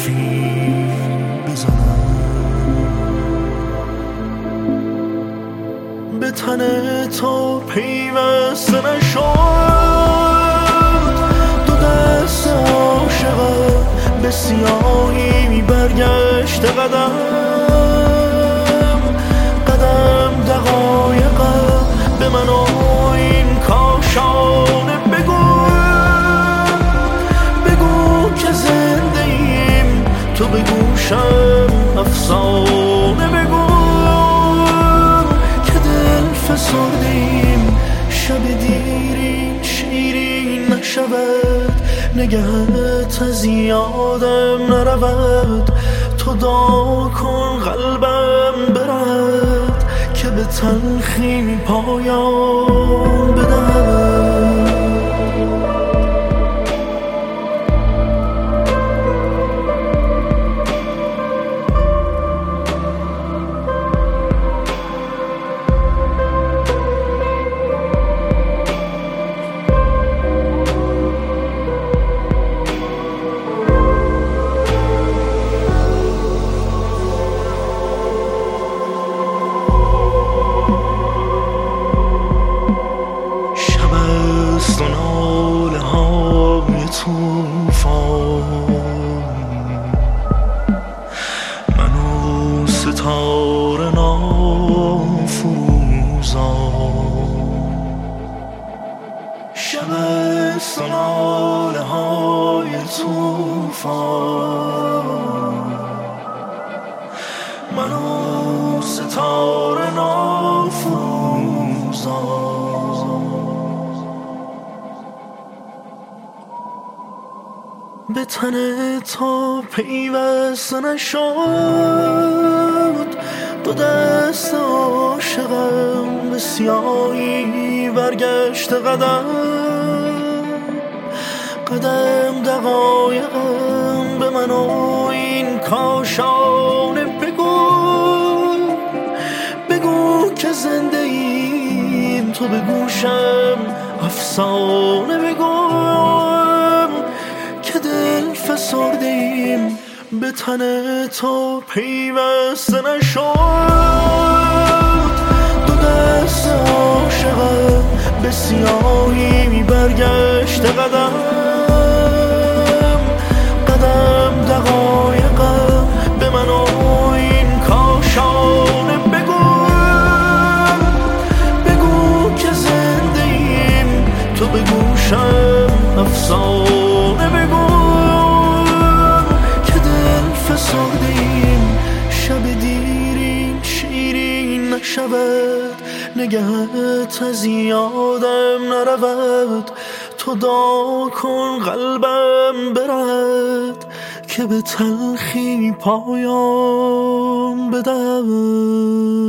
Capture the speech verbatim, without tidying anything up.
تلخی بزنم. به تن تو پیوسته نشد دو دست عاشقم، به سیاهی برگشت قدم قدم دقایقم به من و این کاشانه بگو بگو که زنده ایم، تو به گوشم افسانه بگو که دل فسردیم، شب دیرین شیرین نشود، نگهت از یادم نرود، تو دعا کن قلبم برد که به تلخی پایان بدهد. و ناله های توفان، من و ستاره نافروزان، شب است و ناله های توفان، من و ستاره نافروزان. به تن تو پیوسته نشد دو دست عاشقم، به سیاهی برگشت قدم قدم دقایقم به من و این کاشانه بگو بگو که زنده ایم، تو به گوشم افسانه بگو که دل فسرده ایم، به تن تو پیوسته نشد دو دست عاشقم، به سیاهی برگشت قدم قدم دقایقم به من و این کاشانه بگو بگو که زنده ایم، تو به گوشم افسانه بگو که دل فسردیم، شب دیرین شیرین نشود، نگهت از یادم نرود، تو دعا کن قلبم برد که به تلخی پایان بدهد.